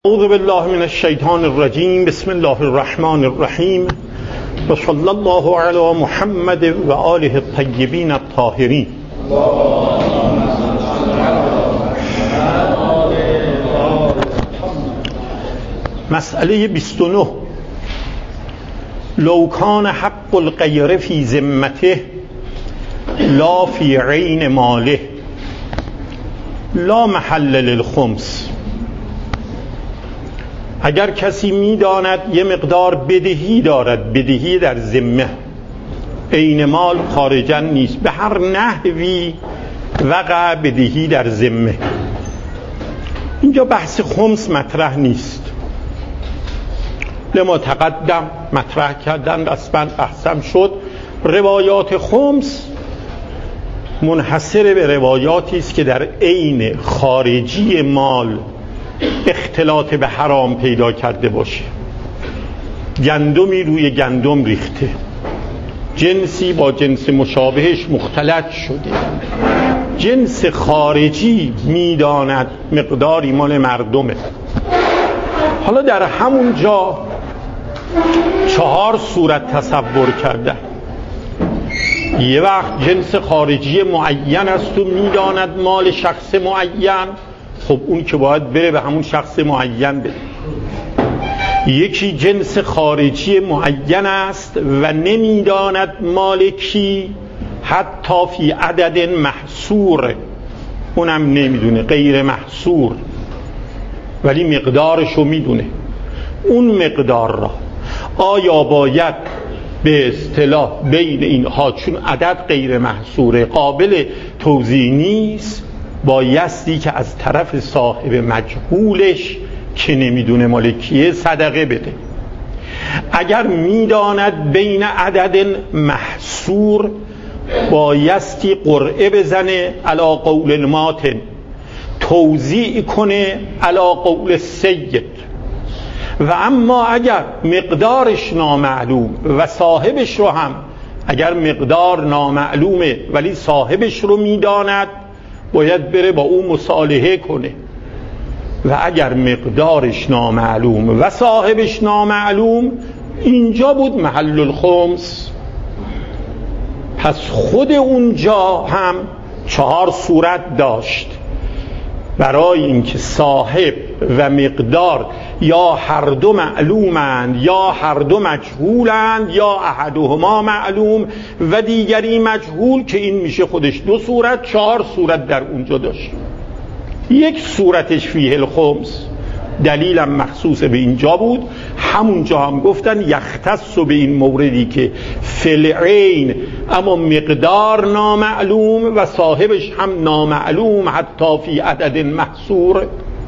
اعوذ بالله من الشیطان الرجیم. بسم الله الرحمن الرحیم و صلی الله علی محمد و آله الطیبین الطاهرین. مسئله 29. لو کان حق الغیر فی ذمته لا فی عین ماله لا محل للخمس. اگر کسی میداند یه مقدار بدهی دارد، بدهی در ذمه، عین مال خارجا نیست، به هر نحوی وقع بدهی در ذمه، اینجا بحث خمس مطرح نیست. لما تقدم مطرح کردن رسما بحثم شد. روایات خمس منحصر به روایاتی است که در عین خارجی مال اختلاط به حرام پیدا کرده باشه. گندمی روی گندم ریخته، جنسی با جنس مشابهش مختلط شده، جنس خارجی میداند مقداری مال مردمه. حالا در همون جا 4 صورت تصور کرده. یه وقت جنس خارجی معین است و میداند مال شخص معین، خب اون که باید بره به همون شخص معین بده. یکی جنس خارجی معین است و نمیداند مال کی، حتی فی عدد محصور، اونم نمیدونه، غیر محصور، ولی مقدارشو میدونه. اون مقدار را آیا باید به اصطلاح بین اینها، چون عدد غیر محصوره قابل توزیع نیست، بایستی که از طرف صاحب مجهولش که نمیدونه مال کیه صدقه بده. اگر میداند بین عدد محصور، بایستی قرعه بزنه علی قول الماتن، توزیع کنه علی قول السید. و اما اگر مقدارش نامعلوم و صاحبش رو هم، اگر مقدار نامعلومه ولی صاحبش رو میداند، باید بره با اون مصالحه کنه. و اگر مقدارش نامعلوم و صاحبش نامعلوم، اینجا بود محل الخمس. پس خود اونجا هم 4 صورت داشت برای اینکه صاحب و مقدار یا هر دو معلومند یا هر دو مجهولند یا احدهما معلوم و دیگری مجهول، که این میشه خودش 2 صورت. 4 صورت در اونجا داشت. یک صورتش فیه الخمس، دلیلم مخصوص به اینجا بود. همونجا هم گفتن یختص به این موردی که فلعین، اما مقدار نامعلوم و صاحبش هم نامعلوم، حتی فی عدد محصور.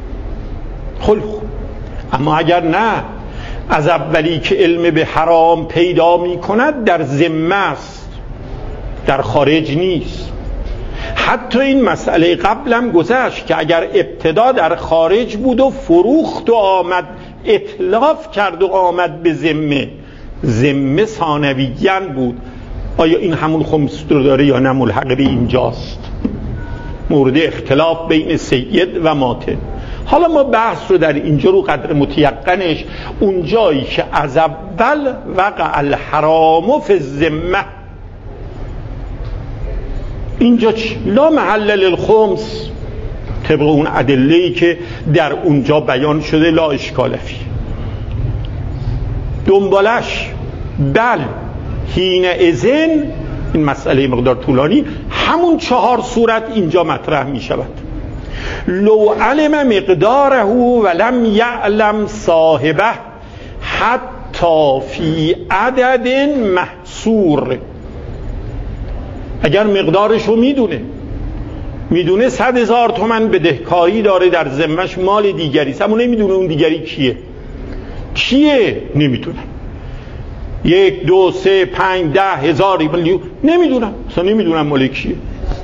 خب اما اگر نه، از اولی که علم به حرام پیدا می کند در ذمه است، در خارج نیست. حتی این مسئله قبلم گذشت که اگر ابتدا در خارج بود و فروخت و آمد اتلاف کرد و آمد به ذمه، ذمه ثانویاً بود، آیا این همون خمس رو داره یا نه؟ ملحق به اینجاست، مورد اختلاف بین سید و ماتن. حالا ما بحث رو در اینجا رو قدر متیقنش، اونجایی که از اول وقع الحرام فی الذمه، اینجا چی؟ لا محل للخمس، طبق اون ادله‌ای که در اونجا بیان شده، لا اشکال فی. دنبالش بل حین اذن، این مسئله مقدار طولانی، همون 4 صورت اینجا مطرح می شود. لو علم مقداره ولم یعلم صاحبه حتی فی عدد محصور. اگر مقدارش رو میدونه 100,000 تومان بدهکاری داره در ذمه‌اش، مال دیگری، اما نمیدونه اون دیگری کیه نمیدونه. 1 2 3 5 10 هزار میلیون نمیدونم، اصلا نمیدونم مال کیه.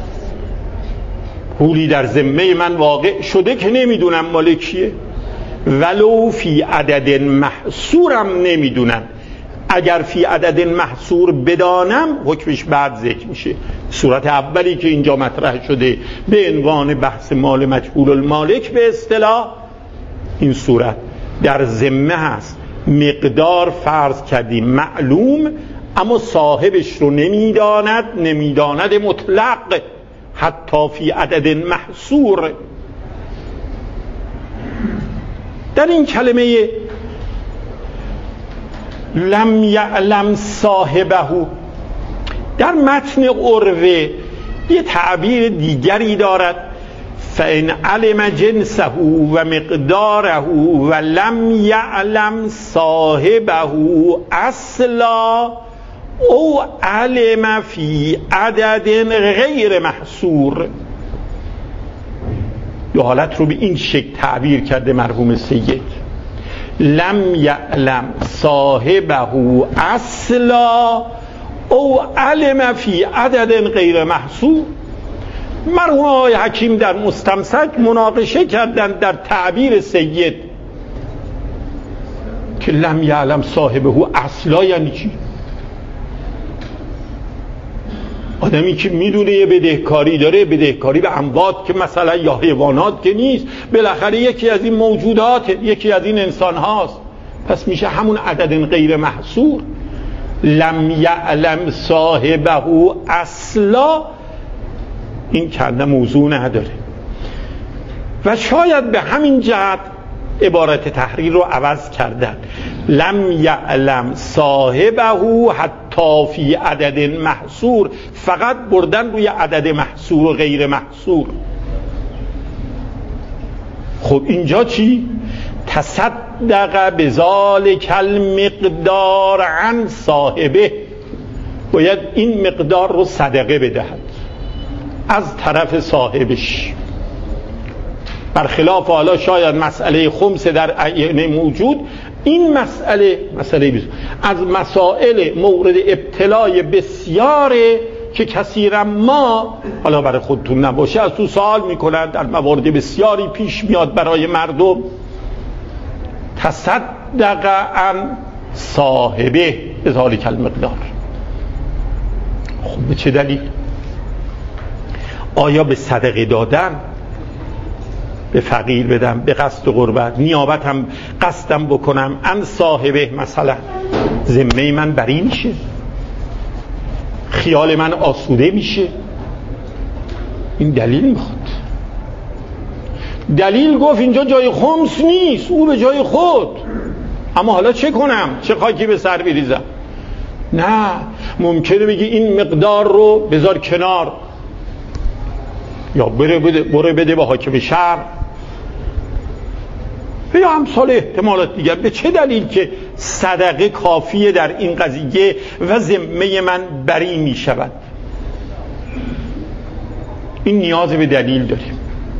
پولی در ذمه من واقع شده که نمیدونم مال کیه. ولو فی عدد محصورم نمیدونم. اگر فی عدد محصور بدانم، حکمش بعد ذکر میشه. صورت اولی که اینجا مطرح شده به عنوان بحث مال مجهول المالک به اصطلاح، این صورت در ذمه هست، مقدار فرض کردیم معلوم، اما صاحبش رو نمیداند مطلق، حتی فی عدد محصور. در این کلمه لم یعلم صاحبه در متن عروه یه تعبیر دیگری دارد، فإن علم جنسه و مقداره و لم یعلم صاحبه اصلا او علم فی عدد غیر محصور. دو حالت رو به این شکل تعبیر کرده مرحوم سید. لم یعلم صاحبه اصلا او علم فی عدد غیر محصور. مرحوم آقای حکیم در مستمسک مناقشه کردند در تعبیر سید که لم یعلم صاحبه اصلا یعنی چی؟ آدمی که میدونه یه بدهکاری داره، بدهکاری به اموات که مثلا یا حیوانات که نیست، بالاخره یکی از این موجودات، یکی از این انسان هاست، پس میشه همون عدد غیر محصور. لم یعلم صاحبه اصلا این کنده موضوع نداره و شاید به همین جهت عبارت تحریر رو عوض کردن. لم یعلم صاحبه حتی فی عدد محصور، فقط بردن روی عدد محصور و غیر محصور. خب اینجا چی؟ تصدق بذالک المقدار عن صاحبه، باید این مقدار رو صدقه بدهد از طرف صاحبش. برخلاف حالا شاید مسئله خمس در عین موجود، این مسئله از مسائل مورد ابتلای بسیاره که کثیرا ما، حالا برای خودتون نباشه، از تو سوال میکنن، در موارد بسیاری پیش میاد برای مردم. تصدق عن صاحبه بذالک المقدار. خب به چه دلیل؟ آیا به صدقه دادن، به فقیر بدم، به قصد و قربت، نیابتم قصدم بکنم عن صاحبه، مثلا ذمه من بری میشه، خیال من آسوده میشه؟ این دلیل میخواد. دلیل گفت اینجا جای خمس نیست، او به جای خود. اما حالا چه کنم؟ چه خاکی به سر بریزم؟ نه، ممکنه بگی این مقدار رو بذار کنار، یا بره بده به حاکم شهر، یا امثال احتمالات دیگر. به چه دلیل که صدقه کافیه در این قضیه و ذمه من بری می شود؟ این نیاز به دلیل داریم.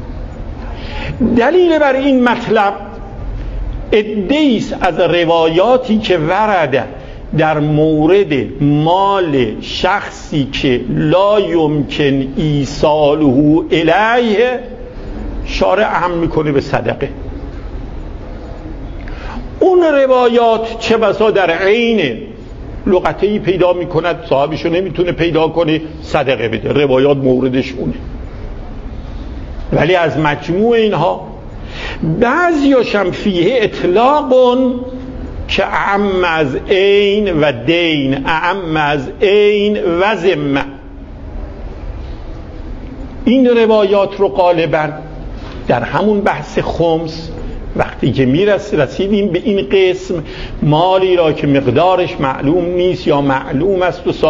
دلیل بر این مطلب عده‌ایست از روایاتی که ورده در مورد مال شخصی که لا یمکن ایصاله الیه، شارع اهم میکنه به صدقه. اون روایات چه بسا در عین لغته‌ای پیدا میکند، صاحبشو نمیتونه پیدا کنه، صدقه بده. روایات موردش اونه. ولی از مجموع اینها بعضیاشم فیه اطلاقون که اعم از عین و دین، اعم از عین و ذمه. این روایات رو غالبا در همون بحث خمس وقتی که رسیدیم به این قسم، مالی را که مقدارش معلوم نیست یا معلوم است و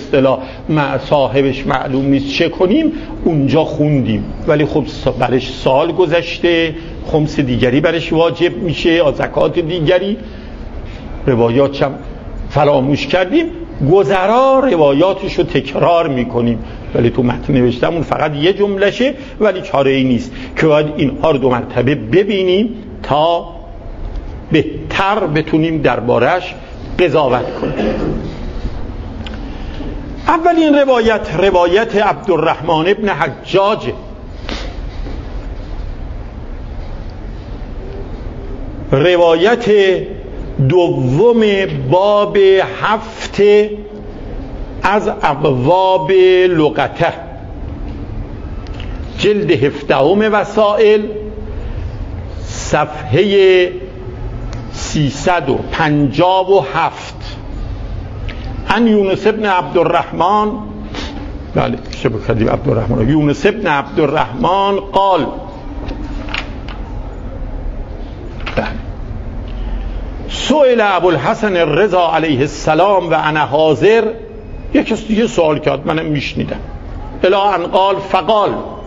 صاحبش معلوم نیست چه کنیم، اونجا خوندیم. ولی خب برش سال گذشته، خمس دیگری برش واجب میشه یا زکات دیگری، روایاتش هم فراموش کردیم. گذرا روایاتش رو تکرار میکنیم، ولی تو متن نوشتمون فقط یه جملشه، ولی چاره ای نیست که باید اینها رو 2 مرتبه ببینیم تا بهتر بتونیم دربارش قضاوت کنیم. اولین روایت عبدالرحمن ابن حجاج، روایت دوم باب 7 از ابواب لغته، جلد 17 وسائل، صفحه 357 عن یونس ابن عبدالرحمن، بله شبه خدیب عبدالرحمن، یونس ابن عبدالرحمن قال سئل ابوالحسن الرضا علیه السلام و انا حاضر، یک کس دیگه سوال کرد منم میشنیدم، الی ان قال فقال،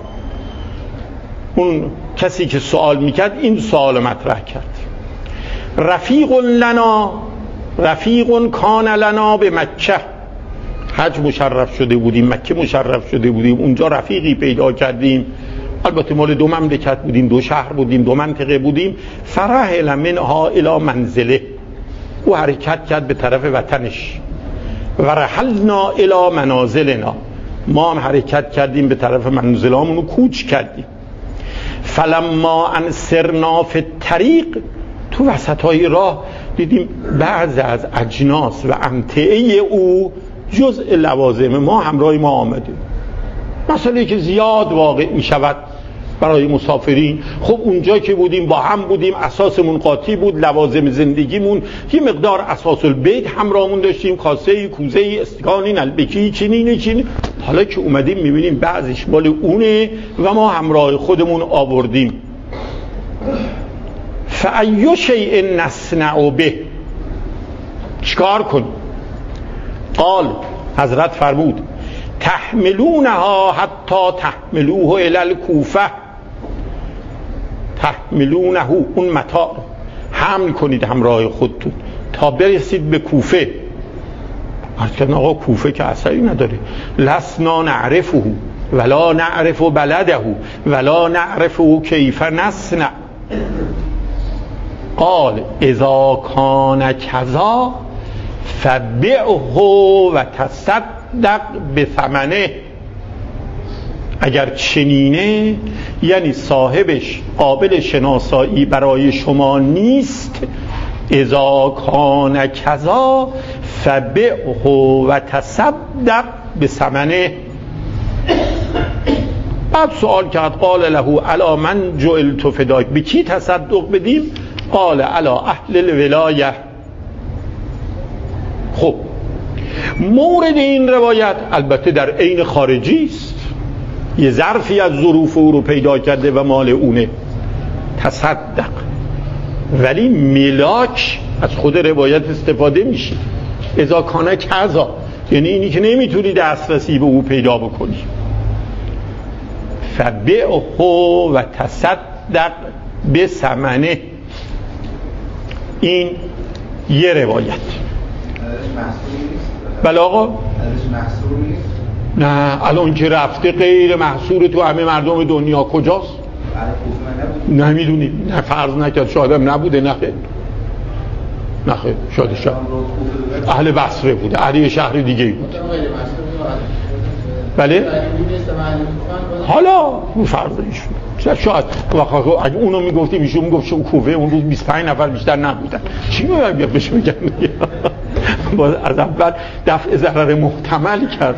اون کسی که سوال میکرد این سوال مطرح کرد، رفیق لنا، رفیق کان لنا به مکه، حج مشرف شده بودیم، مکه مشرف شده بودیم، اونجا رفیقی پیدا کردیم، البته مال دو مملکت بودیم، دو شهر بودیم، دو منطقه بودیم، فرحل منها الی منزله، او حرکت کرد به طرف وطنش، و رحلنا الی منازلنا، ما هم حرکت کردیم به طرف منزلامونو کوچ کردیم، فلما ان سرنا فی الطریق، تو وسطای راه دیدیم بعض از اجناس و امتعه او جزء لوازم ما همراه ما آمده، مسئله که زیاد واقع می شود برای مسافرین. خب اونجا که بودیم با هم بودیم، اساسمون قاطی بود، لوازم زندگیمون یه مقدار اساس البیت همراهمون داشتیم، کاسه، کوزه، استکانی، نلبکی، چینی. حالا که اومدیم میبینیم بعضیش مال اونه و ما همراه خودمون آوردیم. فأی شیء نصنع به، چیکار کنیم؟ قال، حضرت فرمود تحملونها حتی تحملوه الی الکوفه، تحملونه، اون متاع حمل کنید همراه خودتون تا برسید به کوفه. عرض کردن آقا کوفه که اثری نداره، لسنا نعرفه ولا نعرف بلده ولا نعرفه کیف نصنع. قال اذا کان کذا فبعه و تصدق بثمنه، اگر چنینه یعنی صاحبش قابل شناسایی برای شما نیست، اذا کان کذا فبعه و تصدق بثمنه. بعد سوال کرد قال له علی من جعلت فداک، به کی تصدق بدیم؟ قال علی اهل الولایه. خب مورد این روایت البته در عین خارجی است، یه ظرفی از ظروف او رو پیدا کرده و مال اونه، تصدق، ولی ملاک از خود روایت استفاده میشه، اذا کان کذا، یعنی اینی که نمیتونی دسترسی به او پیدا بکنی. فبعه و تصدق بثمنه، این یه روایت. بله آقا، نه الان که رفته غیر محصور تو همه مردم دنیا، کجاست؟ نمیدونیم، نه فرض نکرد، شادم نبوده، نخیر شاید اهل بصره بوده، اهل شهر دیگه بود. بله حالا فرض ایشون شاید اگه اونو میگفتیم ایشون میگفت شو کوفه اون روز 25 نفر بیشتر نبودن، چی میگم بهش میگن؟ باز از اول دفع ضرر محتمل کرد.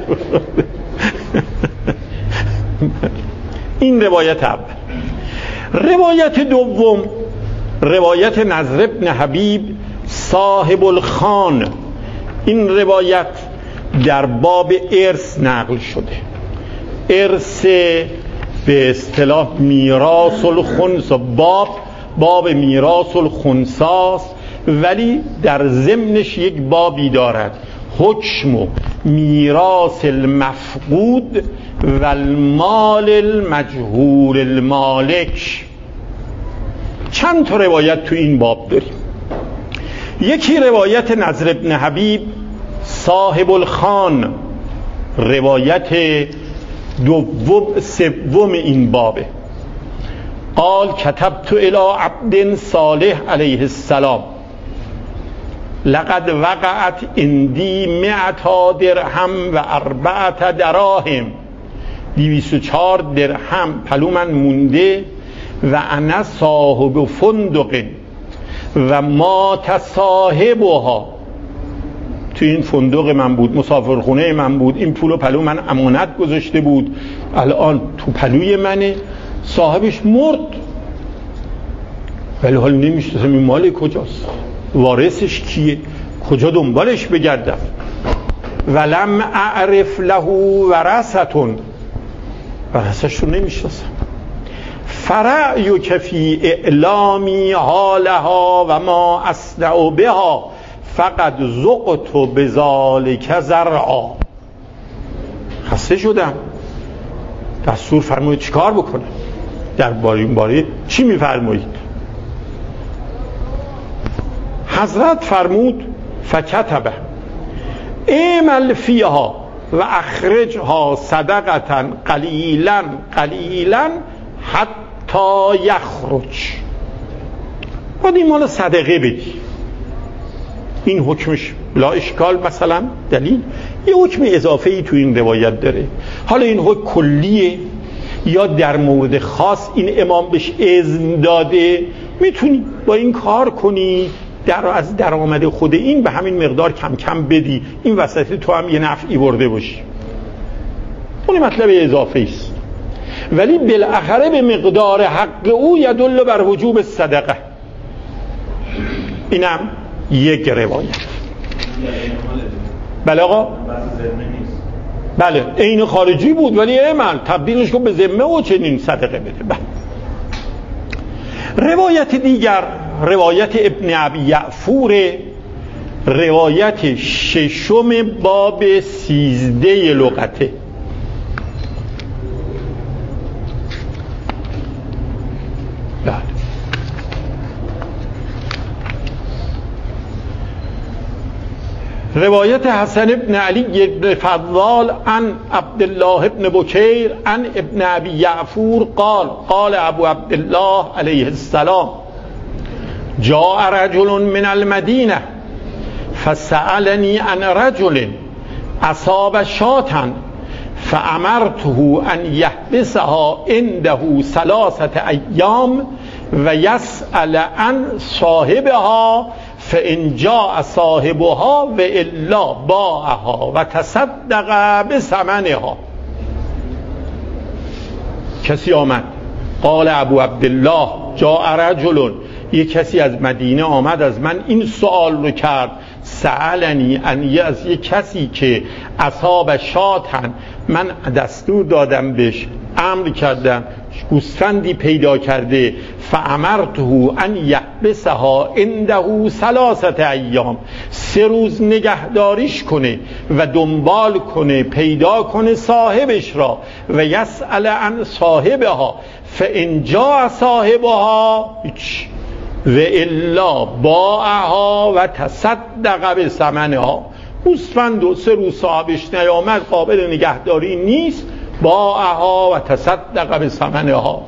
این روایت اول. روایت دوم، روایت نضر بن حبیب صاحب الخان، این روایت در باب ارث نقل شده، ارث به اصطلاح میراث الخنثی، باب میراث الخنثاست، ولی در ضمنش یک بابی دارد، حکم میراث المفقود و المال المجهول المالک. چند تا روایت تو این باب داریم. یکی روایت نضر بن حبیب صاحب الخان، روایت سوم این بابه. قال کتبت الی عبد صالح علیه السلام لقد وقعت عندی 100 درهم و 4 دراهم، 204 درهم پلو من مونده، و انا صاحب فندق و ما تصاحبها، تو این فندق من بود، مسافرخونه من بود، این پولو پلو من امانت گذاشته بود، الان تو پلوی منه، صاحبش مرد. ولی حال نمیشناسم این مال کجاست، وارثش کیه، کجا دنبالش بگردم. ولم اعرف له ورثتون، ورثش رو نمیشناسم. فرأیک فی اعلامی حالها و ما اصنع بها فقط ذقت بذالک زرعا. خسته شدم، دستور فرمایید چیکار بکنم، در این باره چی میفرمایید؟ حضرت فرمود فکتبه اعمل فیها و اخرجها صدقتا قلیلا قلیلا حتی یخرج. باید این مال صدقه بدی. این حکمش بلا اشکال، مثلا دلیل یه حکم اضافه ای تو این روایت داره. حالا این حکم کلیه یا در مورد خاص این امام بهش اذن داده، میتونی با این کار کنی، از درآمد خود این به همین مقدار کم کم بدی، این وسط تو هم یه نفعی برده باشی. اون مطلب اضافه است، ولی بالاخره به مقدار حق او یدل بر وجوب صدقه. اینم یک روایت. بله آقا، بله عین خارجی بود ولی عمل تبدیلش کن به ذمه و چنین صدقه بده. بله. روایت دیگر روایت ابن ابی یعفور، روایت ششم باب 13 لغته. بله. روایت حسن ابن علی ابن فضال عن عبدالله ابن بکیر عن ابن ابی یعفور قال قال ابو عبدالله علیه السلام جاء رجل من المدینه فسألنی عن رجل اصاب شاة فأمرته ان یحبسها عنده 3 ایام و یسأل عن صاحبها فإن جاء صاحبها و الا باعها و تصدق بثمنها. کسی آمد، قال ابو عبدالله جاء رجل، یک کسی از مدینه آمد از من این سوال رو کرد، سألنی ان، از یک کسی که اصاب شاتن، من دستور دادم بهش، امر کردم گوسفندی پیدا کرده، فامرته ان یحبسها عنده 3 ایام، 3 روز نگهداریش کنه و دنبال کنه پیدا کنه صاحبش را، و یسأل عن صاحبها فإن جاء صاحبها و الا باعها و تصدق بثمنها. گوسفند و 3 روز صاحبش نیامد، قابل نگهداری نیست، باعها و تصدق بثمنها.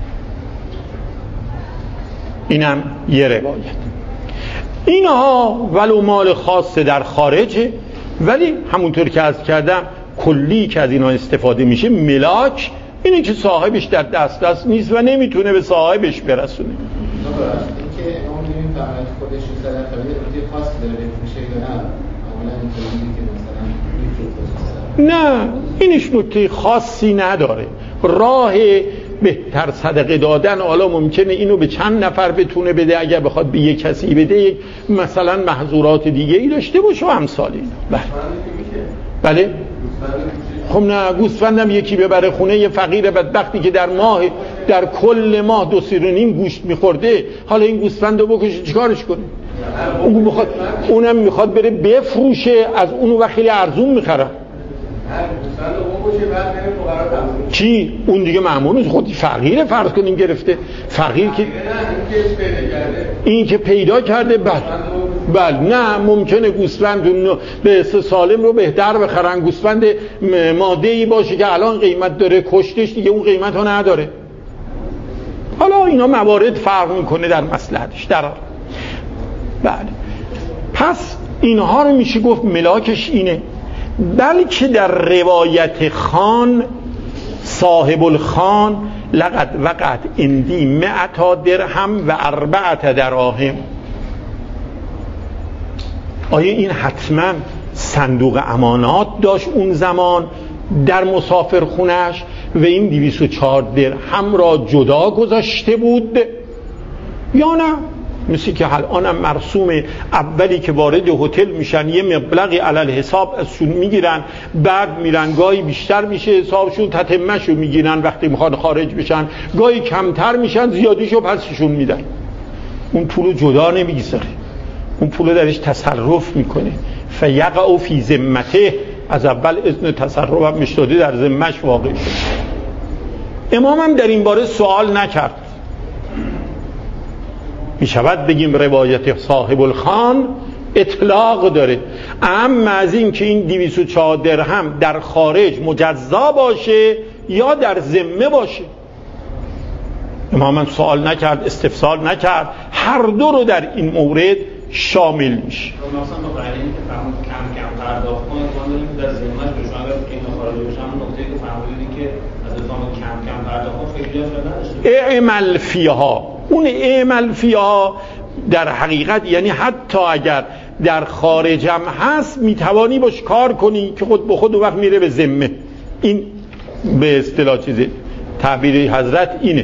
اینم یه روایت. اینها ولو مال خاص در خارجه، ولی همونطور که عرض کردم کلی که از اینا استفاده میشه ملاک، اینه که صاحبش در دست نیست و نمیتونه به صاحبش برسونه. اینکه اون می‌بینیم فقط خودش صدقه بده خاص داره میشه یا نه؟ معمولا اینطوریه که مثلا نه، اینش نکته خاصی نداره. راه بهتر صدقه دادن، حالا ممکنه اینو به چند نفر بتونه بده، اگر بخواد به یک کسی بده یک مثلا محظورات دیگه ای داشته باشه و امثال اینا. بله خب نه، گوسفندم یکی ببره خونه یه فقیر بدبختی که در کل ماه 2.5 گوشت میخورده، حالا این گوسفندو بکشه چیکارش کنه؟ اونم میخواد بره بفروشه، از اونو و خیلی ارزون میخره. چی؟ اون دیگه معمولش خودی فقیره، فرض کنیم گرفته فقیر که این که پیدا کرده. بله نه، ممکنه گوسفند به سالم رو بهتر بخرن، گوسفند ماده‌ای باشه که الان قیمت داره، کشتش دیگه اون قیمت ها نداره. حالا اینا موارد فرق میکنه در مصلحتش. بله، پس اینها رو میشه گفت ملاکش اینه. بلکه در روایت خان صاحب الخان لقد وقعت اندی 100 درهم و 4 دراهم. آیا این حتما صندوق امانات داشت اون زمان در مسافرخونه‌اش و این 204 درهم را جدا گذاشته بود؟ یا نه مثل که الانم مرسوم اولی که وارد هتل میشن یه مبلغی علل حساب ازشون میگیرن، بعد میرن گاهی بیشتر میشه حسابشون، تتمهشو میگیرن وقتی میخواد خارج بشن، گاهی کمتر میشن زیادیشو پسشون میدن. اون پولو جدا نمیگذاره، اون پولو درش تصرف میکنه. فیقع فی ذمته، از اول اذن تصرف هم مشتاده در ذمهش واقع شد. امام هم در این باره سوال نکرد. می شود بگیم روایت صاحب الخان اطلاق داره، اما از این که این 204 درهم در خارج مجزا باشه یا در ذمه باشه. امام هم سوال نکرد، استفسار نکرد، هر دو رو در این مورد شامل میشه. مثلا با قرینی که فهمید کم کم پرداخت کنه، ما داریم در ذمه‌اش بشه، اگر این خارج بشه هم نکته که فهمیدید که از اتفاق کم کم پرداخت خیلی جاش نداشته. اعمل فیها، اون اعمل فیها در حقیقت یعنی حتی اگر در خارج هم هست میتوانی باش کار کنی که خود به خود وقت میره به ذمه. این به اصطلاح چیزه، تعبیر حضرت اینه.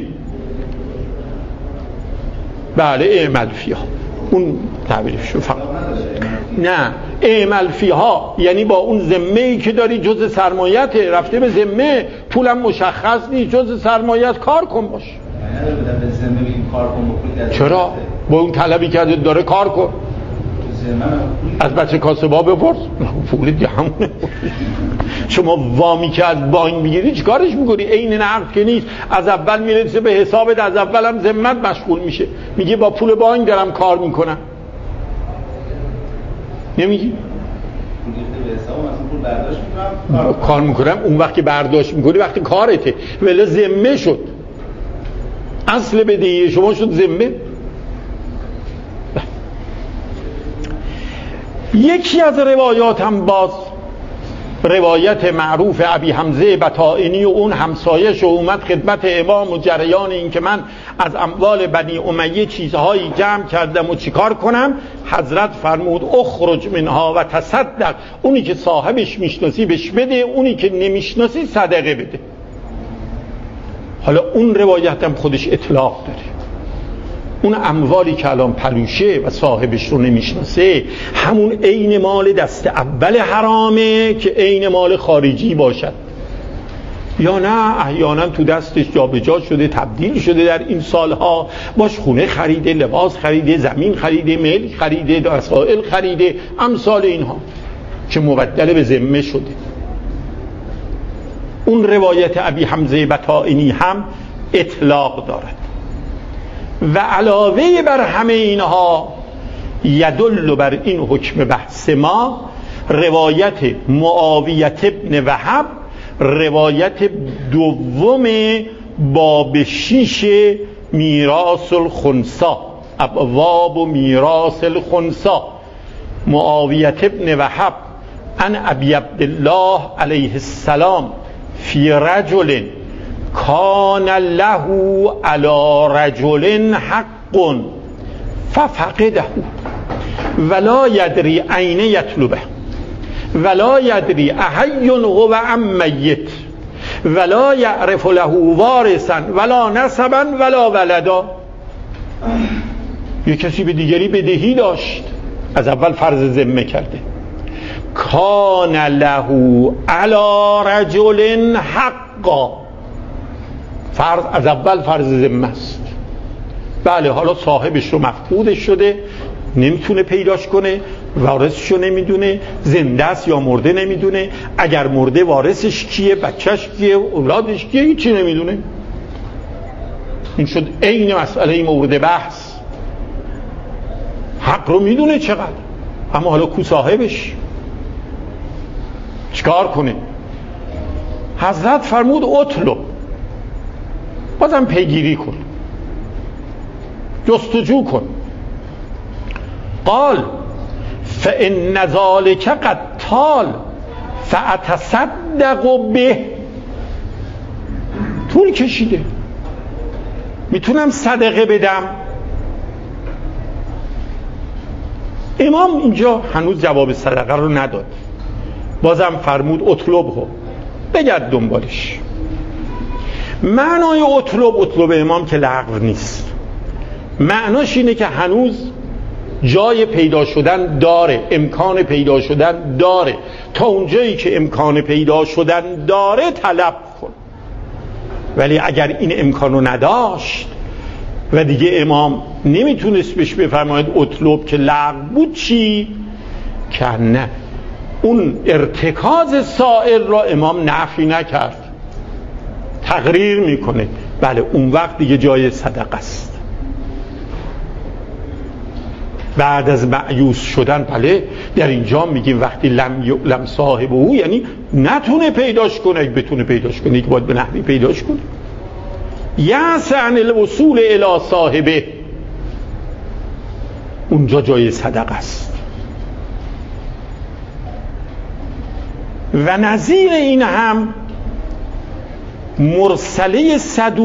بله اعمل فیها، اون تعبیرش رو فقط نه، اعمل فیها یعنی با اون ذمه‌ای که داری جز سرمایت رفته به ذمه، پولم مشخص نیست، جز سرمایت کار کن باش. چرا؟ با اون طلبی که داره کار کن. از بچه کاسبا بپرس، پول دیگه همونه. شما وامی که از بانک میگیری چیکارش میکنی؟ عین نقد که نیست، از اول میرسه به حسابت، از اول هم ذمت مشغول میشه، میگه با پول بانک دارم کار میکنم. نمیگی؟ کار میکنم. اون وقتی برداشت میکنی وقتی کارته، ولی ذمه شد، اصل بدهی شما شد ذمه. یکی از روایات هم باز روایت معروف ابی حمزه بطائنی و اون همسایش و اومد خدمت امام و جریان این که من از اموال بنی امیه چیزهایی جمع کردم و چیکار کنم. حضرت فرمود اخرج منها و تصدق، اونی که صاحبش میشناسی بهش بده، اونی که نمیشناسی صدقه بده. حالا اون روایت هم خودش اطلاق داره. اون اموالی که الان پلوشه و صاحبش رو نمیشناسه همون عین مال دست اول حرامه که عین مال خارجی باشد، یا نه احیانا تو دستش جابجا شده، تبدیل شده در این سالها، باش خونه خریده، لباس خریده، زمین خریده، ملک خریده، وسایل خریده، امثال اینها که مبدل به ذمه شده. اون روایت ابی حمزه بطائنی هم اطلاق دارد. و علاوه بر همه اینها یدل بر این حکم بحث ما روایت معاویه ابن وهب، روایت دوم باب 6 میراث الخنثی، ابواب میراث الخنثی. معاویه ابن وهب عن ابی عبدالله علیه السلام فی رجل کان له علی رجل حق ففقده ولا یدری این یطلبه ولا یدری احی هو ام میت ولا یعرف له وارثا ولا نسبا ولا ولدا. یک کسی به دیگری بدهی داشت، از اول فرض ذمه کرده، کان له علی رجل حقا، فرض از اول فرض ذمه است. بله حالا صاحبش رو مفقودش شده، نمیتونه پیداش کنه، وارثشو نمیدونه، زنده است یا مرده نمیدونه، اگر مرده وارثش کیه، بچهش کیه، اولادش کیه، هیچی نمیدونه. این شد عین مسئله مورد بحث. حق رو میدونه چقدر، اما حالا کو صاحبش، چیکار کنه؟ حضرت فرمود اطلب، بازم پیگیری کن، جستجو کن. قال فإن ذلك قد طال فأتصدق به، طول کشیده، میتونم صدقه بدم. امام اینجا هنوز جواب صدقه رو نداد، بازم فرمود اطلبه، بگرد دنبالش. معنای اطلب امام که لغو نیست، معناش اینه که هنوز جای پیدا شدن داره، امکان پیدا شدن داره. تا اونجایی که امکان پیدا شدن داره طلب کن. ولی اگر این امکانو نداشت و دیگه امام نمیتونست بهش بفرماید اطلب که لغو بود، چی؟ که نه، اون ارتکاز سائل را امام نفی نکرد، تقریر میکنه. بله اون وقت دیگه جای صدقه است. بعد از مأیوس شدن، بله در اینجا میگیم وقتی لم صاحب او، یعنی نتونه پیداش کنه. اگه بتونه پیداش کنه که باید به نحوی پیداش کنه. یأس عن الوصول الی صاحبه، اونجا جای صدقه است. و نظیر این هم مرسله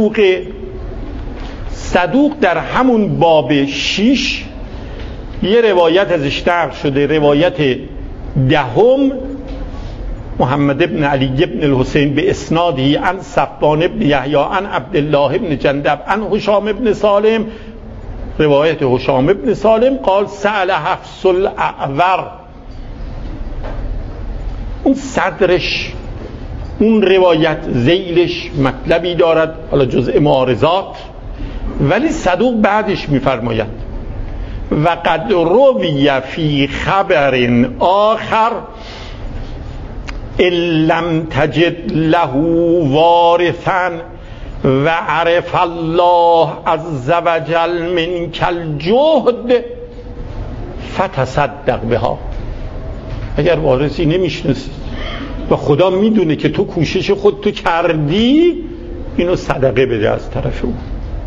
صدوق در همون باب 6 یه روایت ازش نقل شده، روایت 10 محمد ابن علی ابن الحسین به اسنادی عن صفوان ابن یحیی عن عبدالله ابن جندب عن هشام ابن سالم، روایت هشام ابن سالم قال سأل حفص الاعور. اون صدرش اون روایت ذیلش مطلبی دارد، حالا جزء معارضات، ولی صدوق بعدش میفرماید و قد روی فی خبر آخر ان لم تجد له وارثا و عرف الله عز وجل منک الجهد فتصدق بها. اگر وارثی نمیشناسی و خدا میدونه که تو کوشش خودتو کردی، اینو صدقه بده از طرف او.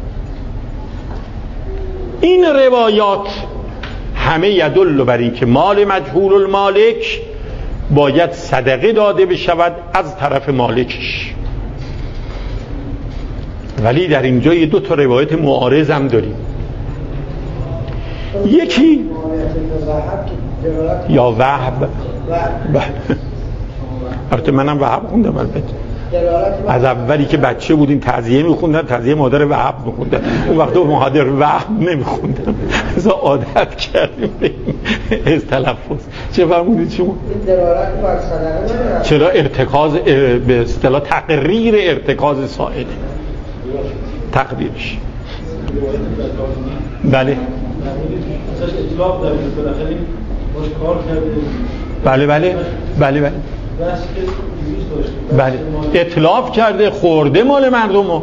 این روایات همه یدل بر این که مال مجهول المالک باید صدقه داده بشود از طرف مالکش. ولی در اینجا یه 2 تا روایت معارض هم داریم. یکی یا وهب، البته منم وهب خوندم، البته از اولی که بچه بودیم تعزیه میخوندن، تعزیه مادر وهب میخوندن، اون وقتا مادر وهب نمیخوندن، از عادت کردیم از تلفظ. چه فرمودید شما؟ چرا ارتکاز به اصطلاح تقریر ارتکاز سائله، تقدیرش. بله بله بله بله بله بله اطلاف کرده، خورده مال مردمو.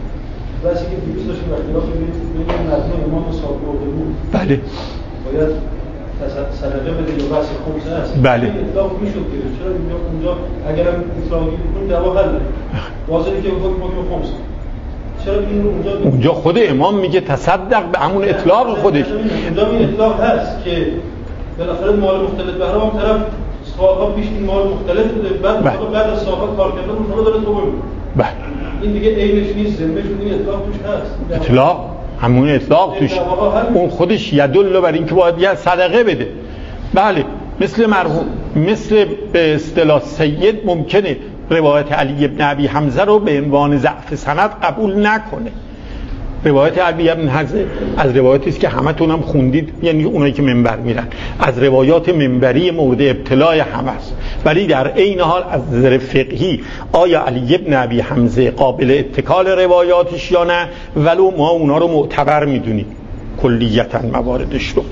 بله باید صدقه بده یا بس خمسه است. بله اطلاف میشد که چرا اونجا اگرم اطلاقی بکنیم دعوا حل واضحه که حکم خمسه. چرا این اونجا خود امام میگه تصدق به همون اطلاق خودش. اونجا این اطلاق هست که بالاخره مال مختلف به هر هم طرف سالها پیش این مال مختلف بوده، بعد از سالها کار کردن اونجا داره توبه میکنه. بله این دیگه عینش نیست، ذمه‌ش این اطلاق توش هست. اطلاق همون اطلاق توش، اون خودش یدل بر این که باید یه صدقه بده. بله مثل مرحوم، مثل به اصطلاح سید ممکنه روایت علی ابن ابی حمزه رو به عنوان ضعف سند قبول نکنه. روایت علی ابن حمزه از روایاتی است که همتون هم خوندید، یعنی اونایی که منبر میرن، از روایات منبری مورد ابتلای همه است. ولی در عین حال از نظر فقهی آیا علی ابن ابی حمزه قابل اتکال روایاتش یا نه، ولو ما اونا رو معتبر میدونیم کلیتا مواردش رو.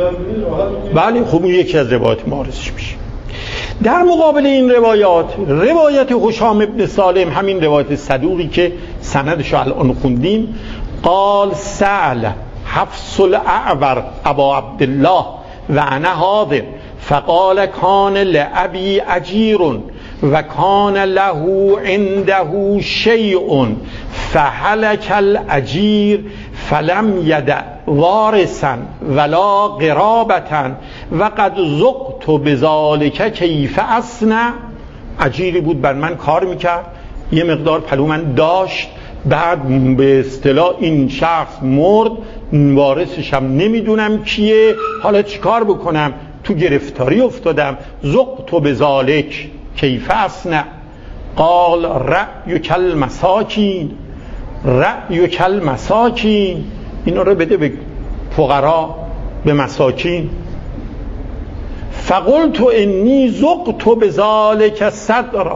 بله خب اون یکی از روایات معارضش میشه. در مقابل این روایت هشام ابن سالم، همین روایت صدوقی که سندش رو الان خوندیم، قال سأل حفص الاعور ابا عبدالله و انا حاضر فقال کان لأبی اجیر و کان له عنده شیء فهلك الاجیر فلم یدع وارثا ولا قرابتا و قد ذقت بذلك کیف اصنع. اجیری بود بر من کار میکرد، یه مقدار پلو من داشت، بعد به اصطلاح این شخص مرد، وارثش هم نمیدونم کیه، حالا چیکار بکنم؟ تو گرفتاری افتادم. ذقت بذلك کیف اصنع. قال رأیک المساکین، رأیک المساکین، اینا رو بده به فقرا، به مساکین. فقلت انی ذقت بذلک صدرا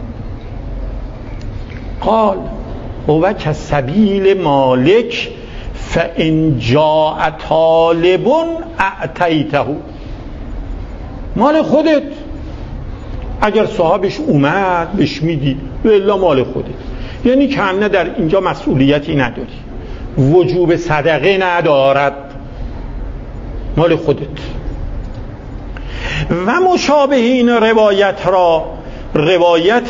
قال هو کسبیل مالک فان جاء طالب اعطیته. مال خودت، اگر صاحبش اومد بهش میدی، والا مال خودت. یعنی کنه در اینجا مسئولیتی نداری، وجوب صدقه ندارد، مال خودت. و مشابه این روایت را روایت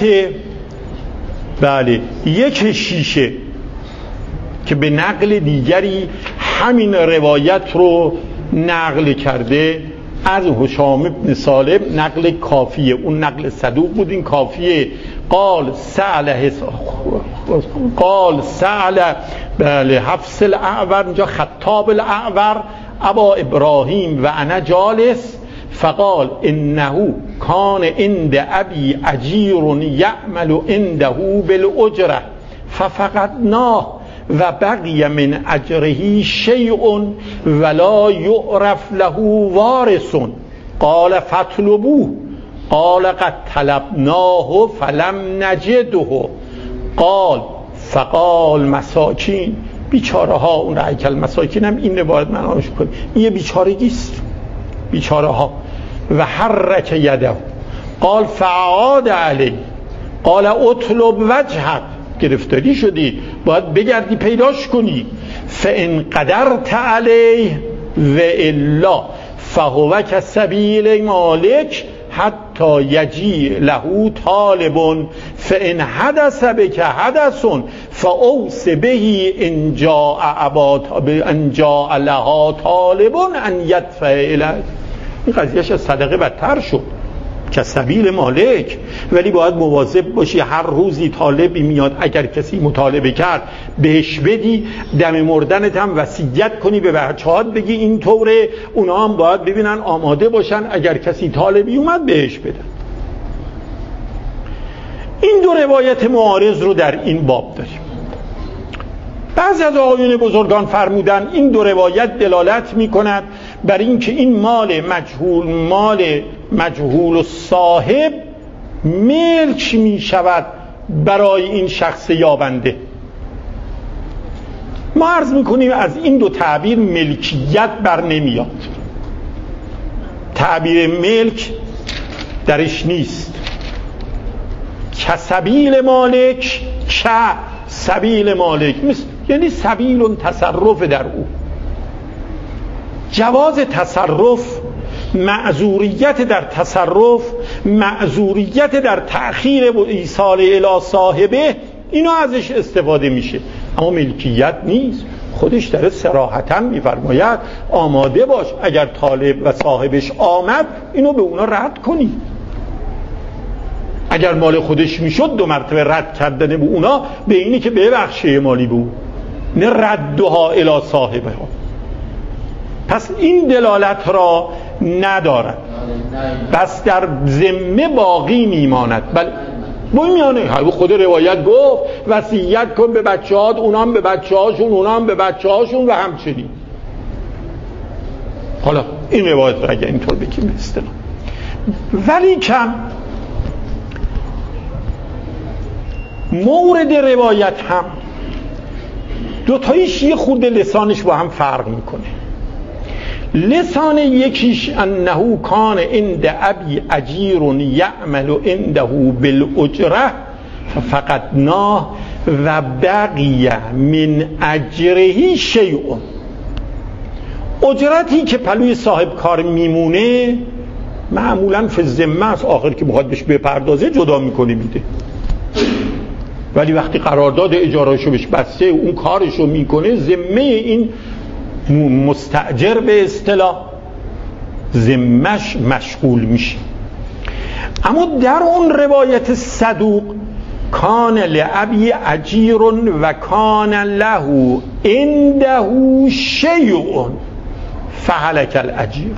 یک شیشه که به نقل دیگری همین روایت رو نقل کرده از هشام بن سالم، نقل کافیه، اون نقل صدوق بود، این کافیه. قال سأل حفص الاعور، اینجا خطاب الاعور، ابا ابراهیم و انا جالس فقال انه کان عند ابی اجیر یعمل عنده بالاجره ففقدناه و بقی من اجره شیء ولا یعرف له وارث قال فاطلبوه قال قد طلبناه فلم نجده قال فقال مساکین، بیچاره ها. اون رعیکل مساکین هم این روایت معناش کنه، این یه بیچارگیست، بیچاره ها. و حرک یده قال فعاد علی قال اطلب وجهک، گرفتاری شدی باید بگردی پیداش کنی. فان قدرت علیه و الا فهو کسبیل مالک حتی یجی له طالب فان حدث بک حدث فاوص به ان جاء لها طالب ان یدفع الیه. این قضیهش از صدقه بدتر شد که سبیل مالک، ولی باید مواظب باشی. هر روزی طالبی میاد، اگر کسی مطالبه کرد بهش بدی، دم مردنت هم وصیت کنی به بچه‌هات بگی این طوره، اونا هم باید ببینن آماده باشن اگر کسی طالبی اومد بهش بدن. این دو روایت معارض رو در این باب داریم. بعضی از آقایون بزرگان فرمودن این دو روایت دلالت می‌کند بر این که این مال مجهول و صاحب ملک می شود برای این شخص یابنده. ما عرض میکنیم از این دو تعبیر ملکیت بر نمیاد، تعبیر ملک درش نیست. کسبیل مالک، که سبیل مالک، یعنی سبیل تصرف در او، جواز تصرف، معذوریت در تصرف، معذوریت در تأخیر ایصال الی صاحبه، اینا ازش استفاده میشه، اما ملکیت نیست. خودش در صراحتاً میفرماید آماده باش اگر طالب و صاحبش آمد اینو به اونا رد کنی. اگر مال خودش میشد 2 مرتبه رد کردن به اونا به اینی که ببخشه مالی بود، نه ردها الی صاحبه ها. پس این دلالت را ندارد، بس در ذمه باقی میماند. بله میانه خود روایت گفت وصیت کن به بچه‌هات، اونام به بچه‌هاشون، اونام به بچه‌هاشون و همچنین. حالا این روایت را اگر اینطور بگیم اصطلاح، ولی کم مورد روایت هم دوتاییش یه خورده لسانش با هم فرق میکنه. لسان یکیش انه کان عند ابی اجیر یعمل عنده بالاجره ففقدناه و بقی من اجره شیء. اجرتی که پلوی صاحب کار میمونه معمولا فی الذمه است، آخر که بخواد بهش بپردازه جدا میکنه میده. ولی وقتی قرارداد اجارهشو بهش بسته اون کارشو میکنه، ذمه این مستاجر به اصطلاح ذمه‌اش مشغول میشه. اما در اون روایت صدوق کان لابی اجیر و کان له عنده شیء فهلك الاجیر.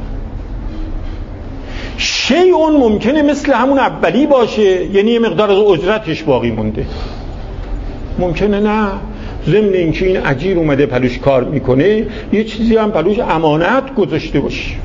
شیء ممکنه مثل همون اولی باشه، یعنی یه مقدار از اجرتش باقی مونده، ممکنه نه ضمن اینکه این اجیر اومده پلوش کار میکنه یه چیزی هم پلوش امانت گذاشته باشه.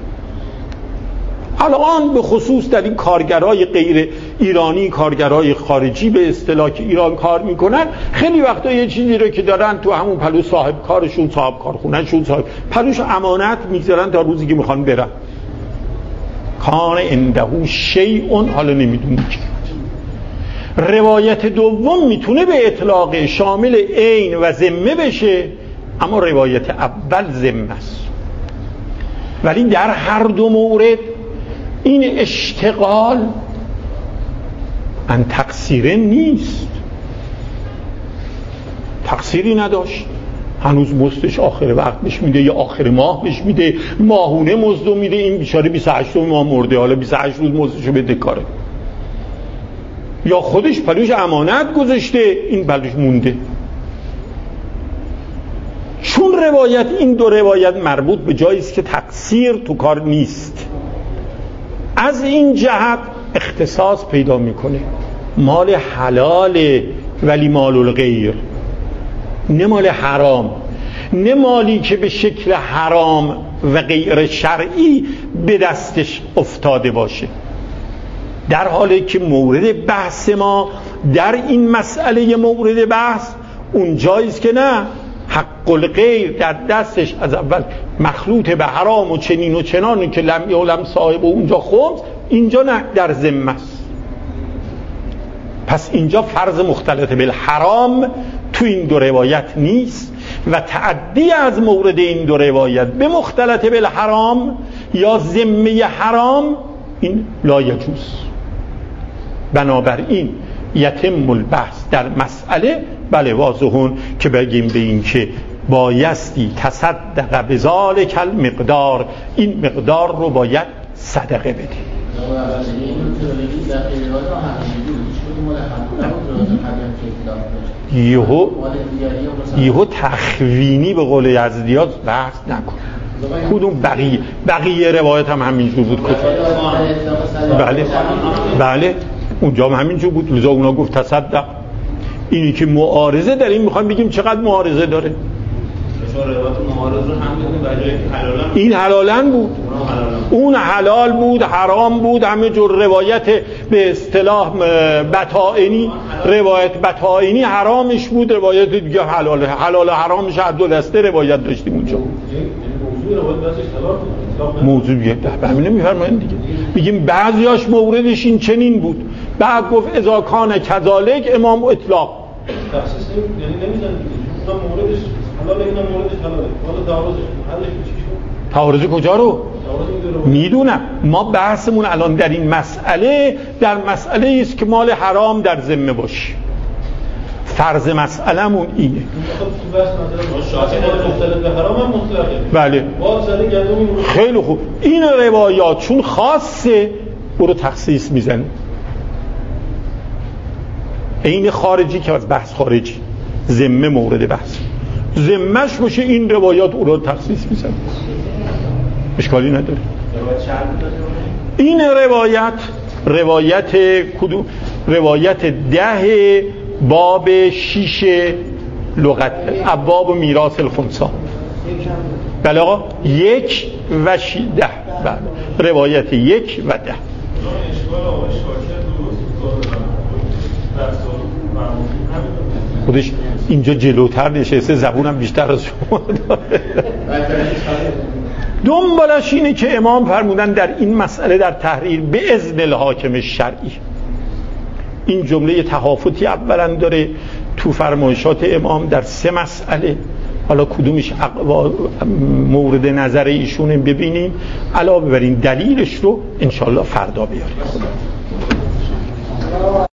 الان به خصوص در این کارگرای غیر ایرانی، کارگرای خارجی به اصطلاح که ایران کار میکنن، خیلی وقتا یه چیزی رو که دارن تو همون پلو صاحب کارشون، صاحب کارخونهشون، پلوش امانت میذارن تا روزی که میخوان برن. کان عنده شیء، حالا نمیدونی که. روایت دوم میتونه به اطلاق شامل عین و ذمه بشه، اما روایت اول ذمه است. ولی در هر دو مورد این اشتغال ان تقصیر نیست، تقصیری نداشت، هنوز مزدش آخر وقت بهش میده یا آخر ماه بهش میده، ماهونه مزدو میده. این بیچاره 28 ماه مرده، حالا 28 روز مزدشو بده کاره، یا خودش پلوش امانت گذاشته این پلوش مونده. چون روایت این دو روایت مربوط به جایی است که تقصیر تو کار نیست، از این جهت اختصاص پیدا میکنه. مال حلاله ولی مال الغیر، نه مال حرام، نه مالی که به شکل حرام و غیر شرعی به دستش افتاده باشه. در حالی که مورد بحث ما در این مسئله مورد بحث اون جاییست که نه، حق الغیر در دستش از اول مخلوط به حرام و چنین و چنانی که لم یعلم صاحب و اونجا خمس، اینجا نه، در ذمه است. پس اینجا فرض مختلط بالحرام تو این دو روایت نیست و تعدی از مورد این دو روایت به مختلط بالحرام یا ذمه حرام این لا یجوز. بنابراین یتم البحث در مسئله بله واضحون که بگیم به این که بایستی تصدق بذالک المقدار، این مقدار رو باید صدقه بدی. یهو تخوینی به قول یزدیات بحث نکن. کدوم بقیه روایت هم همینجور بود. بله اونجا هم همینجور بود، لذا اونا گفت تصدق. اینی که معارضه در این میخوایم بگیم چقدر معارضه داره. این حلالن بود، اون حلال بود، حرام بود، همه جور روایت به اصطلاح بطائنی، روایت بطائنی حرامش بود، روایت دیگه حلال حرامش از دو دسته روایت داشتیم اونجا. موضوع دیگه همین نمیفرمایند دیگه، میگیم بعضیاش موردش این چنین بود، بعد گفت اذا کان کذالک امام اطلاق تخصیص یعنی نمیزنه دیگه، موردش حالا اینا موردش حلاله، حالا تعارضش چی شد؟ تعارض کجا رو؟ میدونم. ما بحثمون الان در این مسئله در مسئله است که مال حرام در ذمه باشه. فرض مسئله‌مون اینه. بله. خیلی خوب. این روایات چون خاصه برو تخصیص میزنه. این خارجی که از بحث خارجی، ذمه مورد بحث، ذمهش باشه این روایات او رو تخصیص میزنه، اشکالی نداره. این روایت کدوم؟ روایت 10 باب 6 لغت ابواب میراث الخنثی. بله آقا 1 و 10. بله روایت 1 و 10. خودش اینجا جلوتر نشسته، زبونم بیشتر از شما داره. دنبالش اینه که امام فرمودن در این مسئله در تحریر به اذن الحاکم الشرعی. این جمله تهافتی اولا داره تو فرمایشات امام در 3 مسئله، حالا کدومش مورد نظر ایشونه ببینیم، علاوه بر این دلیلش رو انشالله فردا بیاریم.